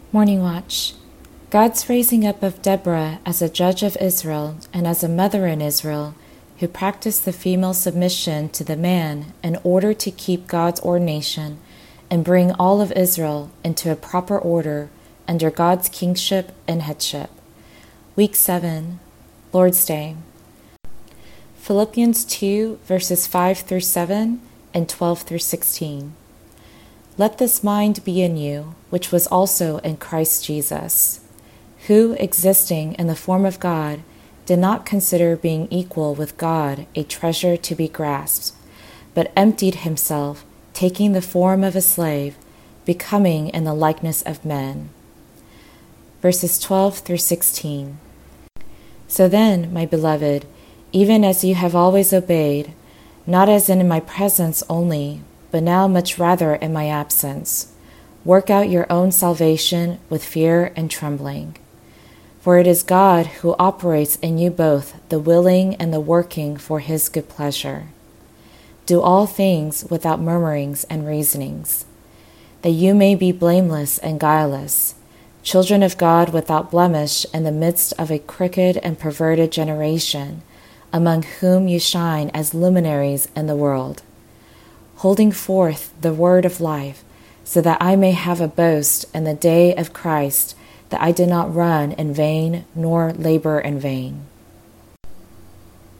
Morning Watch. God's raising up of Deborah as a judge of Israel and as a mother in Israel, who practiced the female submission to the man in order to keep God's ordination and bring all of Israel into a proper order under God's kingship and headship. Week 7, Lord's Day. Philippians 2, verses 5 through 7 and 12 through 16. Let this mind be in you, which was also in Christ Jesus, who, existing in the form of God, did not consider being equal with God a treasure to be grasped, but emptied himself, taking the form of a slave, becoming in the likeness of men. Verses 12 through 16. So then, my beloved, even as you have always obeyed, not as in my presence only, but now much rather in my absence, work out your own salvation with fear and trembling. For it is God who operates in you both the willing and the working for his good pleasure. Do all things without murmurings and reasonings, that you may be blameless and guileless, children of God without blemish in the midst of a crooked and perverted generation, among whom you shine as luminaries in the world, holding forth the word of life, so that I may have a boast in the day of Christ, that I did not run in vain nor labor in vain.